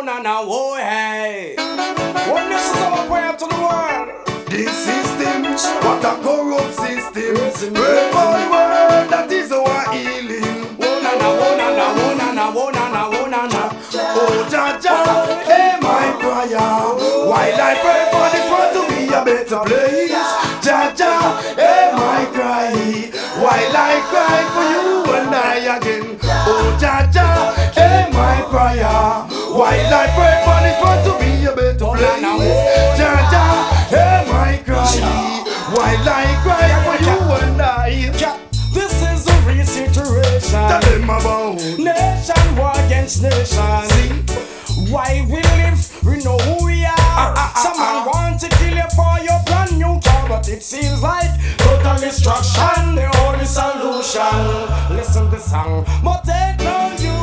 na na, oh hey. When this is our prayer to the world. This system, what a corrupt system. Pray for the world, that is our healing. Oh na na, oh na na, oh na na, oh na na, oh na na. Oh Jah Jah, hear my prayer. While I pray for this world to be a better place. Jah Jah, hear my cry. While I cry for you and I again. Oh Jah Jah, hear my prayer. While I pray for this world to be a better place. Jah Jah, hear my cry. While I cry for you and I. This is a real situation. Tell them about nation war against nation. Why we live, we know who we are. Someone want to kill you for your brand new car, but it seems like total destruction, the only solution. Listen to the song, but they know you.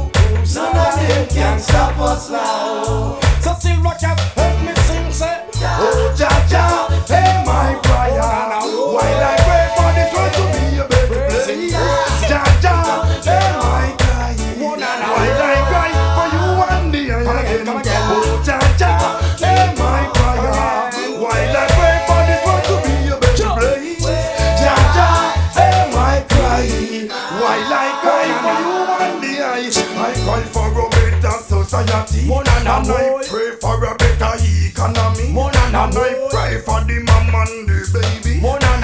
none of them can stop us now. So Silver Cat, help me sing, say. Oh Jah Jah, hear my prayer. While I pray for this world to be a better place. Jah Jah, hear my cry. While I cry for you one day again. Oh Jah Jah, hear my prayer. While I pray for this world to be a better place. Jah Jah, hear my cry. While I cry for you one day, I cry for a better society. And I pray for a better economy. And I pray for the mom and the baby.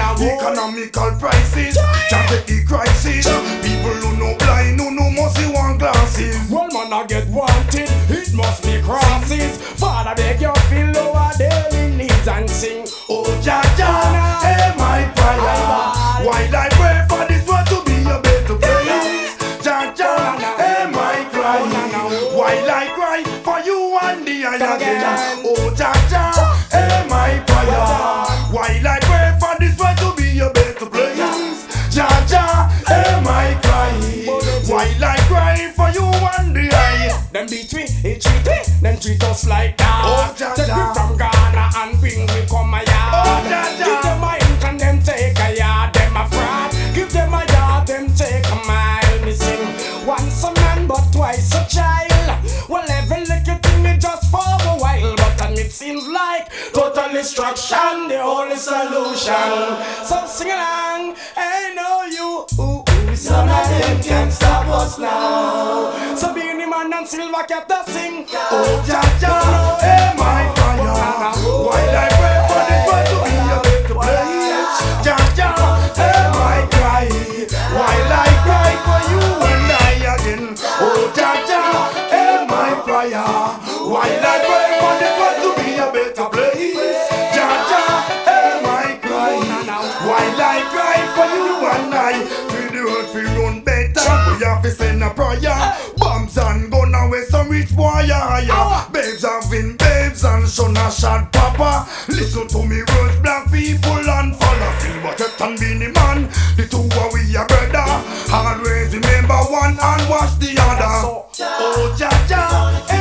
Economical prices, just take the crisis. People who no blind, who no must see one glasses. Well, man, I get wanted, it must be crosses. Father, beg you feel our daily needs and sing. Oh Jah Jah, hear my prayer. While I pray for this world to be a better place. Jah Jah, hear my cry. While I cry for you and the again. Oh Jah Jah, hear my prayer. While I pray for this world to be a better place. Jah Jah, hear my cry. While I cry for you and the Them beat we, it treat we, then treat us like that. Oh Jah Take Jah, we from Ghana and bring we come a yard. Oh Jah Jah, give them a inch and them take a yard. Them a fraud, give them a yard, them take a mile. Missing once a man but twice a child. Well, every little thing is just for a while, but then it seems like total destruction, the only solution. So sing along, I know you. none of them can stop us now. So Beenie Man and Silver Cat to sing. Oh Jah Jah, hear my prayer. While I pray for this world to be a better place. Jah Jah, hear my cry. While I cry for you and I again. Oh Jah Jah, hear my prayer. While I pray for this world to be a better place. Jah Jah, hear my cry. While I cry for you and I. We run better, we have to send a prayer. Bombs and gun away some rich boy higher. Babes having babes and son a shot papa. Listen to me words, black people and follow. Silver Cat and Beenie Man, the two are we a brother. Always remember one and watch the other. Oh Jah Jah,